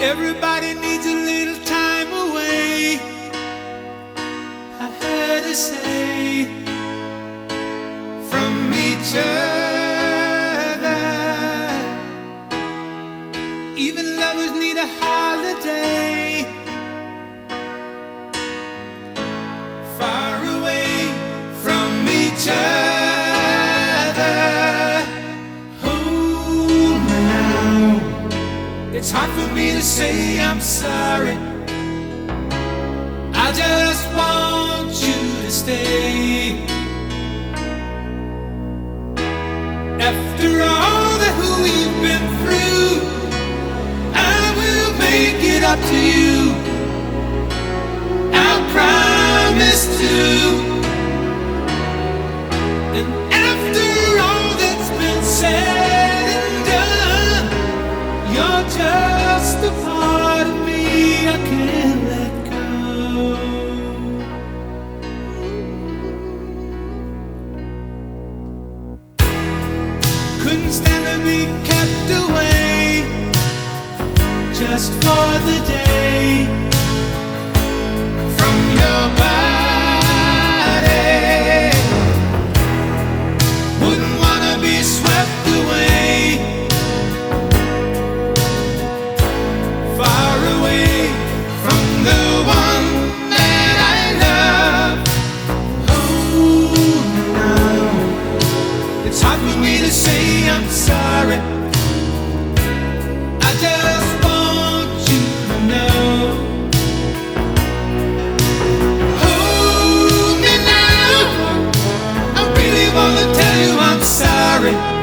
Everybody needs a little time away, I heard her say, from each other. Even lovers need a holiday, far away from each other. Hold me now. It's hard for me to say I'm sorry. I just want you to stay. After all that we've been through, I will make it up to you. I promise to. And after all that's been said and done, you're just a part of me I can't let go. Couldn't stand to be kept away just for the day from your body. Wouldn't wanna be swept away, far away from the one that I love. Oh, now it's hard for me to say I'm sorry. I just want you to know. Hold me now. I really wanna tell you I'm sorry.